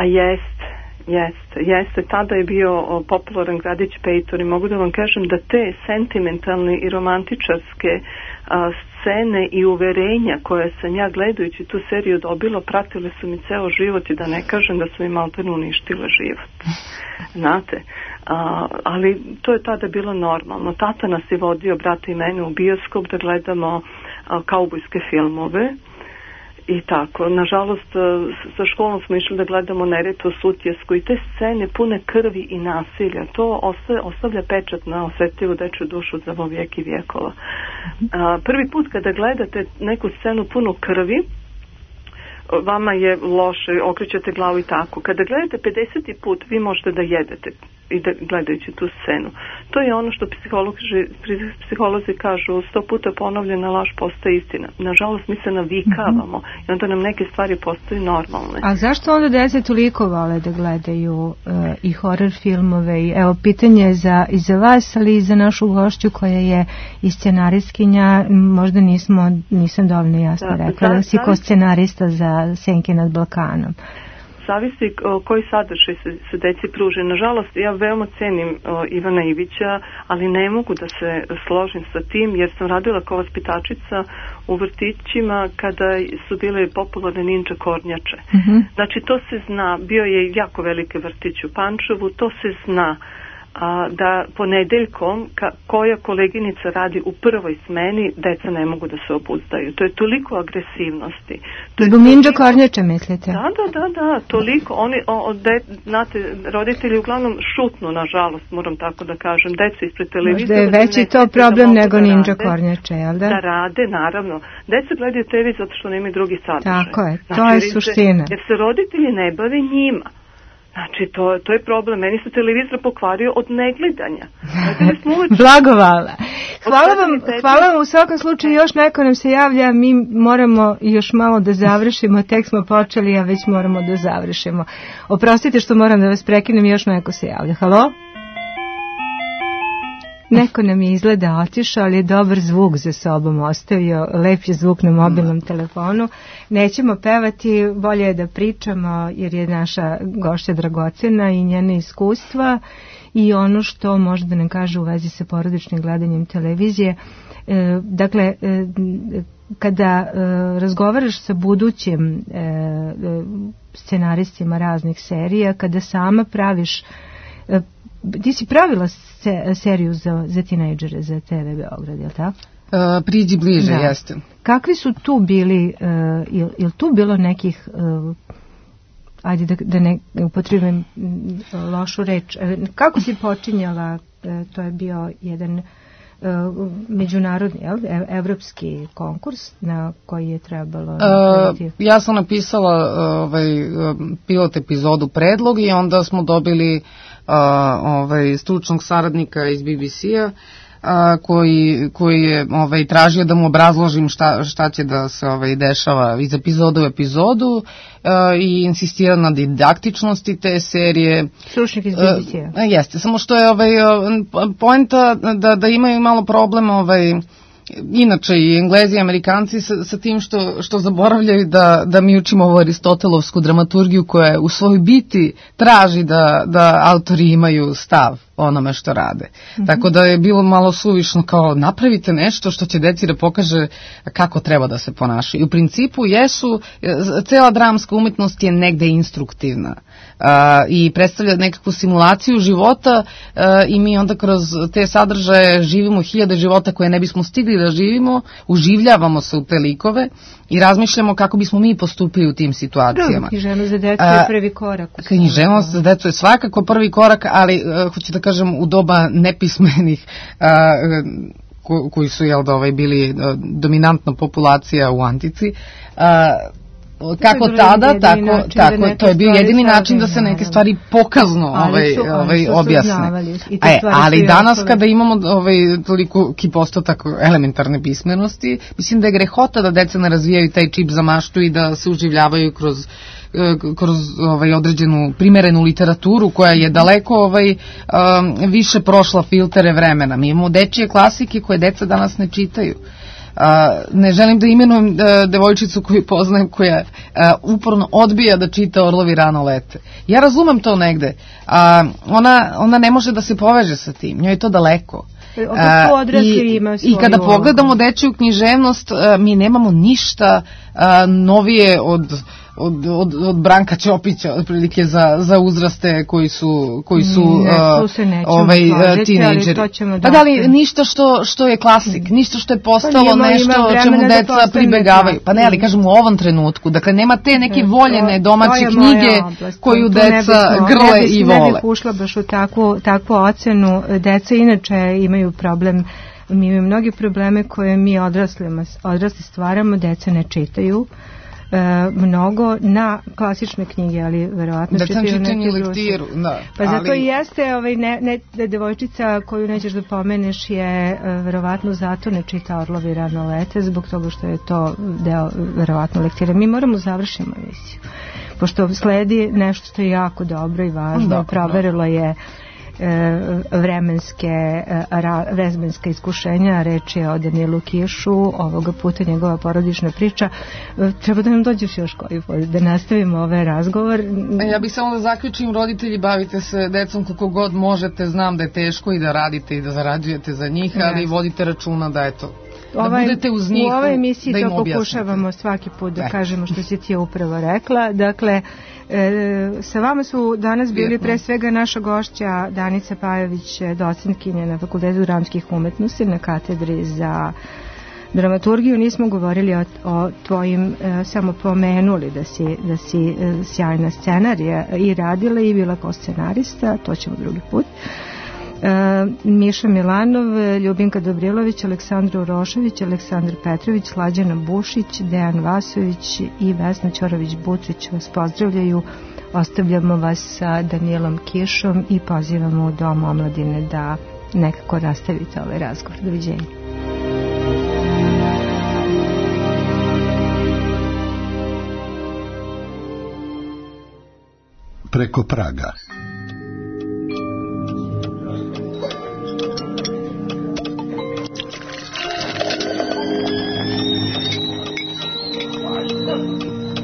jeste. Tada je bio popularan Gradić Pejtor i mogu da vam kažem da te sentimentalne i romantičarske scene i uverenja koje sam ja gledajući tu seriju dobila, pratile su mi ceo život i da ne kažem da su mi maltene uništile život. Znate, ali to je tada bilo normalno. Tata nas je vodio, brata i mene, u bioskop da gledamo kaubojske filmove. I tako, nažalost, sa školom smo išli da gledamo Neretvu Sutjesku i te scene pune krvi i nasilja. To ostavlja pečat na osetljivu dečju dušu za vijek i vijekova. Prvi put kada gledate neku scenu punu krvi, vama je loše, okrećete glavu i tako. Kada gledate 50. put, vi možete da jedete i da gledajući tu scenu. To je ono što psiholozi kažu, 100 puta ponovljena laž postaje istina. Nažalost, mi se navikavamo i onda nam neke stvari postaju normalne. A zašto onda deca toliko vole da gledaju i horror filmove? Evo, pitanje je i za vas, ali i za našu gošću koja je i scenaristkinja. Možda nisam dovoljno jasno rekla da si ko scenarista za Senke nad Balkanom. Zavisi koji sadržaj se deci pruži. Nažalost, ja veoma cenim Ivana Ivića, ali ne mogu da se složim sa tim, jer sam radila kao vaspitačica u vrtićima kada su bile popularne ninja kornjače. Znači, to se zna. Bio je jako veliki vrtić u Pančevu, to se zna. Da ponedeljkom koja koleginica radi u prvoj smeni, deca ne mogu da se obuzdaju. To je toliko agresivnosti. Zbog ninja kornjača mislite? Da, toliko. Znate, roditelji uglavnom šutnu, nažalost, moram tako da kažem, deca ispred televizora. Možda je veći to problem nego ninja kornjače, jel da? Da rade, naravno. Deca gledaju TV zato što nemaju drugi sadržaj. Tako je, to je suština. Jer se roditelji ne bave njima. Znači, to je problem. Meni se televizor pokvario od negledanja. Blagovala. Hvala vam u svakom slučaju. Još neko nam se javlja. Mi moramo još malo da završimo. Tek smo počeli, a već moramo da završimo. Oprostite što moram da vas prekinem. Još neko se javlja. Halo? Neko nam je izgleda otišao, ali je dobar zvuk za sobom ostavio, lep je zvuk na mobilnom telefonu. Nećemo pevati, bolje je da pričamo, jer je naša gošća dragocena i njene iskustva i ono što može da nam kaže u vezi sa porodičnim gledanjem televizije. Dakle, kada razgovaraš sa budućim scenaristima raznih serija, kada sama praviš, ti si pravila seriju za tinejdžere za TV Beograd, je li tako? Priđi bliže, da. Jeste. Kakvi su tu bili, je li tu bilo nekih, ajde da ne upotrebim lošu reč, kako si počinjala, to je bio jedan međunarodni, evropski konkurs na koji je trebalo... Ja sam napisala pilot epizodu predlog i onda smo dobili stručnog saradnika iz BBC-a koji je tražio da mu obrazložim šta će da se dešava iz epizoda u epizodu i insistira na didaktičnosti te serije. Slušnik iz BBC-a. Jeste, samo što je poenta da imaju malo problem inače i Englezi i Amerikanci sa tim što zaboravljaju da mi učimo ovu aristotelovsku dramaturgiju koja u svojoj biti traži da autori imaju stav onome što rade. Tako da je bilo malo suvišno kao napravite nešto što će deci da pokaže kako treba da se ponašaju. I u principu cela dramska umetnost je negde instruktivna i predstavlja nekakvu simulaciju života i mi onda kroz te sadržaje živimo 1000 života koje ne bismo stigli da živimo, uživljavamo se u te likove i razmišljamo kako bismo mi postupili u tim situacijama. Književnost za decu je prvi korak. Književnost za decu je svakako prvi korak, ali hoću da kažem u doba nepismenih koji su bili dominantna populacija u antici, kako tada, tako to je bio jedini način da se neke stvari pokazno objasne. Ali danas kada imamo toliko postotak elementarne pismenosti, mislim da je grehota da deca ne razvijaju taj čip za maštu i da se uživljavaju kroz određenu primerenu literaturu koja je daleko više prošla filtere vremena. Mi imamo dečije klasike koje deca danas ne čitaju. Ne želim da imenujem devojčicu koju poznajem koja uporno odbija da čita Orlovi rano lete. Ja razumem to negde. Ona ne može da se poveže sa tim, njoj je to daleko. I kada pogledamo dečiju književnost, mi nemamo ništa novije od Branka Ćopića otprilike za uzraste koji su tinejdžeri. Pa da li ništa što je klasik, ništa što je postalo nešto čemu deca pribegavaju. Pa ne, ali kažem u ovom trenutku, dakle nema te neke voljene domaće knjige koju deca grle i vole. Ne bih ušla baš u takvu ocenu. Deca inače imaju problem, mi imamo mnogi probleme koje mi odrasli stvaramo, deca ne čitaju mnogo na klasične knjige, ali verovatno čitaju neke lektiru. Pa zato i jeste devojčica koju nećeš da pomeneš je verovatno zato ne čita Orlovi rano lete, zbog toga što je to deo verovatno lektire. Mi moramo završiti emisiju, pošto sledi nešto što je jako dobro i važno. Proverilo je vremenske iskušenja, reč je o Danilu Kišu, ovoga puta njegova porodična priča. Treba da nam dođeš još koji put, da nastavimo ovaj razgovor. Ja bih samo da zaključim, roditelji, bavite se decom kako god možete, znam da je teško i da radite i da zarađujete za njih, ali vodite računa da da budete uz njih, u ovoj emisiji to pokušavamo svaki put da kažemo što si ti upravo rekla. Dakle, sa vama su danas bili pre svega naša gošća Danica Pajović, docentkinja na Fakultetu dramskih umetnosti na katedri za dramaturgiju. Nismo govorili o tvojim, samo pomenuli da si sjajna scenarija i radila i bila kao scenarista, to ćemo drugi put. Miša Milanov, Ljubinka Dobrilović, Aleksandra Urošević, Aleksandar Petrović, Slađana Bušić, Dejan Vasović i Vesna Ćorović-Butrić vas pozdravljaju. Ostavljamo vas sa Danilom Kišom i pozivamo u Dom omladine da nekako nastavite ovaj razgovor. Doviđenja. Preko praga.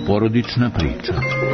porodična priča.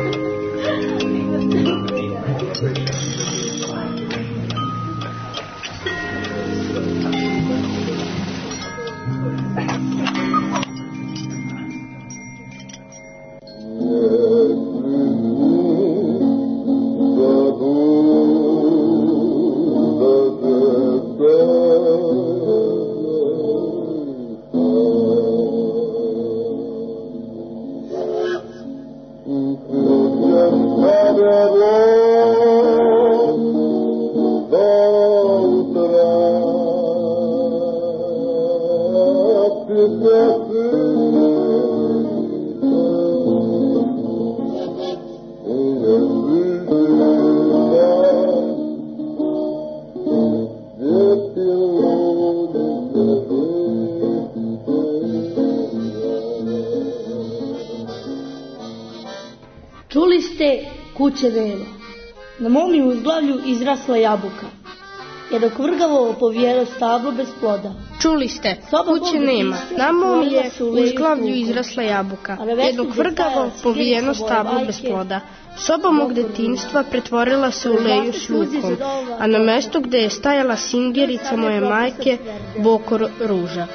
Čuli ste kuće vele, na mom je uzglavlju izrasla jabuka, jer dok vrgavo povijelo stablo bez ploda. Čuli ste, kuće nema, na mom je uzglavlju izrasla jabuka, jer dok vrgavo povijeno stablo bez ploda. Soba mog detinjstva pretvorila se u leju s lukom, a na mestu gde je stajala singerica moje majke, bokor ruža.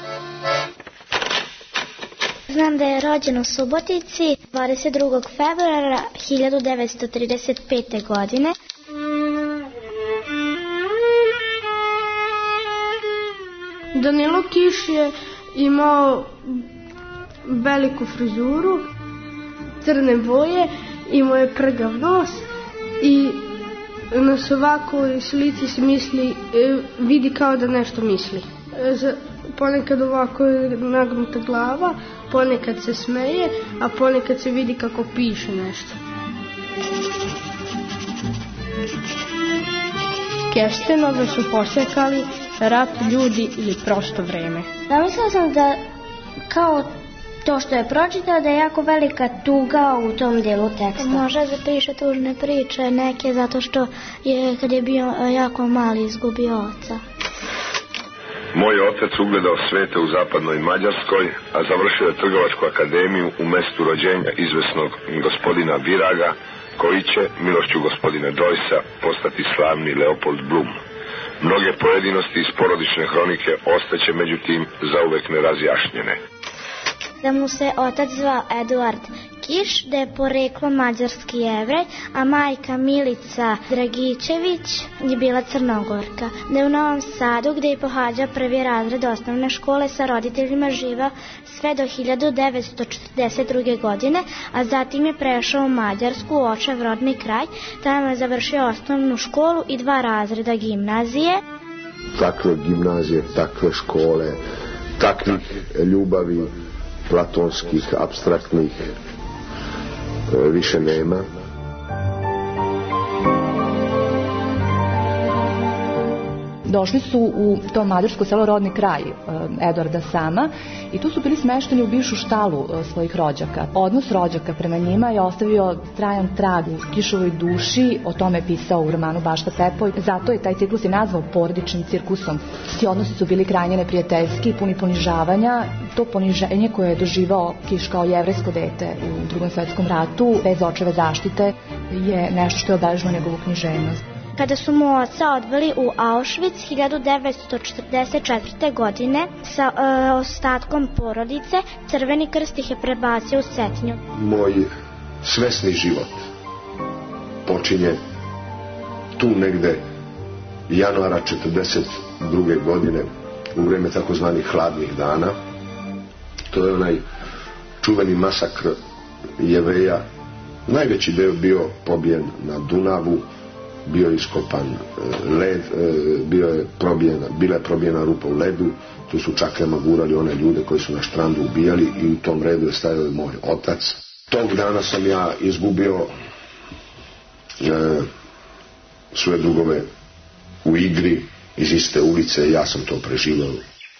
Znam da je rođen u Subotici 22. februara 1935. godine. Danilo Kiš je imao veliku frizuru, crne boje, imao je prgav nos i na svakoj slici se vidi kao da nešto misli. Ponekad ovako je nagnuta glava, ponekad se smeje, a ponekad se vidi kako piše nešto. Kestenove su posekali rat, ljudi ili prosto vreme. Zamislila sam da kao to što je pročitao da je jako velika tuga u tom delu teksta. Može da piše tužne priče neke zato što je kad je bio jako mali izgubio oca. Moj otac ugledao svete u zapadnoj Mađarskoj, a završio je Trgovačku akademiju u mestu rođenja izvesnog gospodina Viraga, koji će, milošću gospodina Joycea, postati slavni Leopold Bloom. Mnoge pojedinosti iz porodične hronike ostaće međutim zauvek nerazjašnjene. Da mu se otac zvao Eduard Kiš, da je poreklo mađarski Jevrej, a majka Milica Dragičević je bila Crnogorka. Da je u Novom Sadu, gde je pohađao prvi razred osnovne škole, sa roditeljima živao sve do 1942. godine, a zatim je prešao u Mađarsku, u očev rodni kraj. Tamo je završio osnovnu školu i 2 razreda gimnazije. Takve gimnazije, takve škole, takvih ljubavi, platonskih, apstraktnih, više nema. Došli su u to mađarsko selo rodni kraj Eduarda sama i tu su bili smešteni u bivšu štalu svojih rođaka. Odnos rođaka prema njima je ostavio trajan trag u Kišovoj duši, o tome je pisao u romanu Bašta Pepoj. Zato je taj ciklus i nazvao porodičnim cirkusom. Ti odnosi su bili krajnje neprijateljski, puni ponižavanja. To poniženje koje je doživao Kiš kao jevrejsko dete u Drugom svetskom ratu, bez očeve zaštite, je nešto što je obeležilo njegovu književnost. Kada su mu oca odveli u Auschwitz 1944. godine sa ostatkom porodice, Crveni krst ih je prebacio u Cetinju. Moj svesni život počinje tu negde januara 1942. godine u vreme takozvanih hladnih dana. To je onaj čuveni masakr Jevreja. Najveći deo bio pobijen na Dunavu, bio je iskopan led, bila je probijena rupa u ledu, tu su čakljama gurali one ljude koji su na štrandu ubijali i u tom redu je stajao moj otac. Tog dana sam ja izgubio svoje drugove u igri iz iste ulice i ja sam to preživao.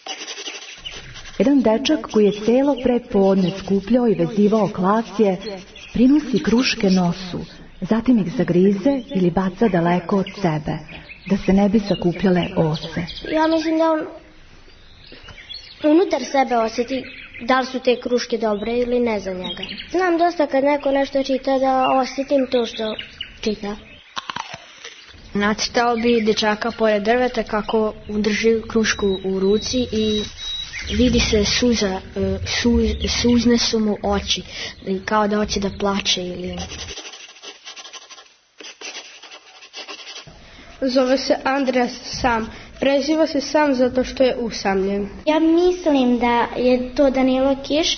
Jedan dečak koji je celo prepodne skupljao i vezivao klasje prinosi kruške nosu, zatim ih zagrize ili baca daleko od sebe, da se ne bi sakupljale ose. Ja mislim da on unutar sebe osjeti da li su te kruške dobre ili ne za njega. Znam dosta kad neko nešto čita da osjetim to što čita. Nacrtao bi dečaka pored drveta kako drži krušku u ruci i vidi se suza, suzne su mu oči, kao da hoće da plače ili... Zove se Andreas Sam. Preziva se Sam zato što je usamljen. Ja mislim da je to Danilo Kiš.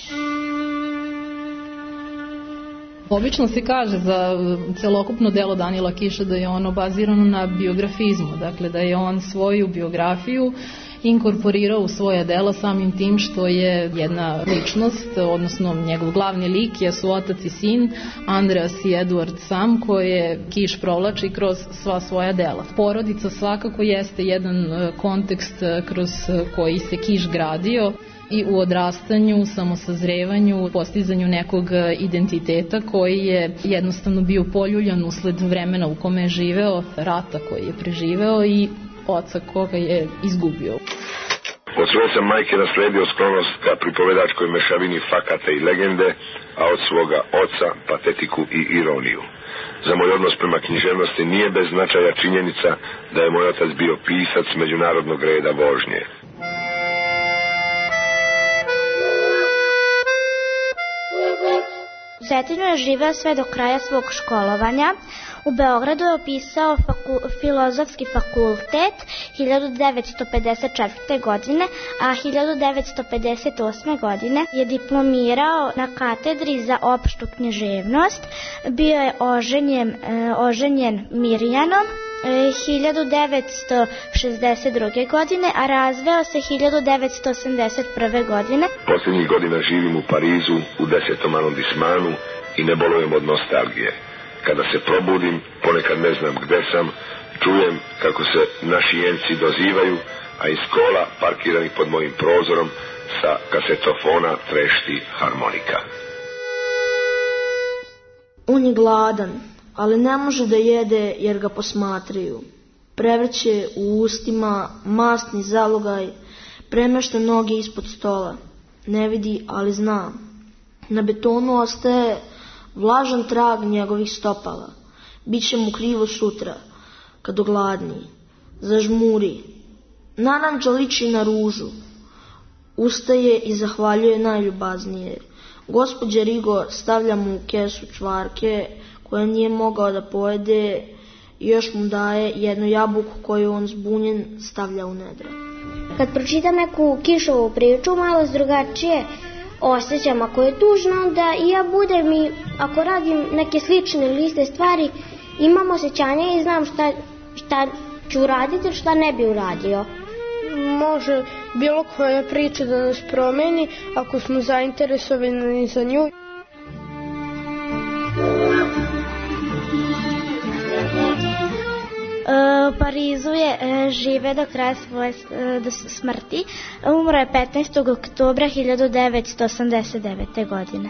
Obično se kaže za celokupno delo Danila Kiša da je ono bazirano na biografizmu, dakle da je on svoju biografiju inkorporirao u svoje dela samim tim što je jedna ličnost, odnosno njegov glavni lik jesu otac i sin, Andreas i Eduard Sam, koje Kiš provlači kroz sva svoja dela. Porodica svakako jeste jedan kontekst kroz koji se Kiš gradio i u odrastanju, samosazrevanju, postizanju nekog identiteta koji je jednostavno bio poljuljan usled vremena u kome je živeo, rata koji je preživeo i oca koga je izgubio. Od svoje sam majke nasledio sklonost ka pripovedačkoj mešavini fakata i legende, a od svoga oca patetiku i ironiju. Za moj odnos prema književnosti nije bez značaja činjenica da je moj otac bio pisac međunarodnog reda vožnje. U Cetinju je živeo sve do kraja svog školovanja. U Beogradu je upisao filozofski fakultet 1954. godine, a 1958. godine je diplomirao na katedri za opštu književnost. Bio je oženjen Mirjanom 1962. godine, a razveo se 1981. godine. Posljednjih godina živim u Parizu, u 10. arondismanu i ne bolujem od nostalgije. Kada se probudim, ponekad ne znam gde sam, čujem kako se naši jenci dozivaju, a iz kola parkiranih pod mojim prozorom sa kasetofona trešti harmonika. On je gladan, ali ne može da jede jer ga posmatraju. Prevrće u ustima masni zalogaj, premešta noge ispod stola. Ne vidi, ali zna. Na betonu ostaje vlažan trag njegovih stopala. Biće mu krivo sutra, kad ogladni. Zažmuri. Naranđa liči na ružu. Ustaje i zahvaljuje najljubaznije. Gospođa Rigo stavlja mu u kesu čvarke koje nije mogao da pojede i još mu daje jednu jabuku koju on zbunjen stavlja u nedra. Kad pročitam neku Kišovu priču, malo drugačije osjećam. Ako je tužno, onda i ja budem i ako radim neke slične ili iste stvari, imam osjećanje i znam šta ću uraditi, šta ne bi uradio. Može bilo koja priča da nas promeni ako smo zainteresovani za nju. U Parizu je žive do kraja svoje smrti. Umro je 15. oktobra 1989. godine.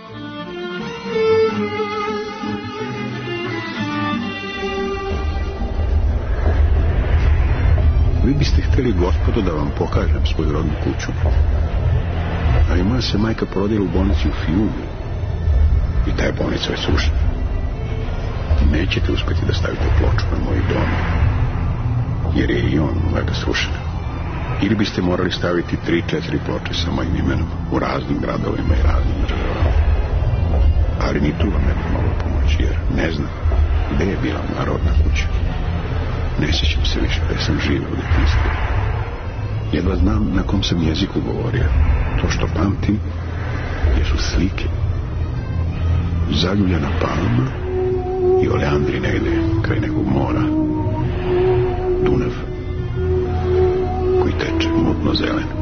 Vi biste htjeli, gospodo, da vam pokažem svoju rodnu kuću. Ali moja se majka porodila u bolnici u Fiumu i ta je bolnica već srušena. Nećete uspjeti da stavite ploču na moj dom, jer je i on valjda srušen. Ili biste morali staviti 3-4 ploče sa mojim imenom u raznim gradovima i raznim državama. Ali ni tu vam ne bi moglo pomoći, jer ne znam gde je bila moja rodna kuća. Ne sjećam se više da sam živio u detinjstvu. Jedva znam na kom sam jeziku govorio. To što pamtim jesu slike. Zaljuljana palma i oleandri negde kraj nekog mora. Dunav koji teče mutno zelen.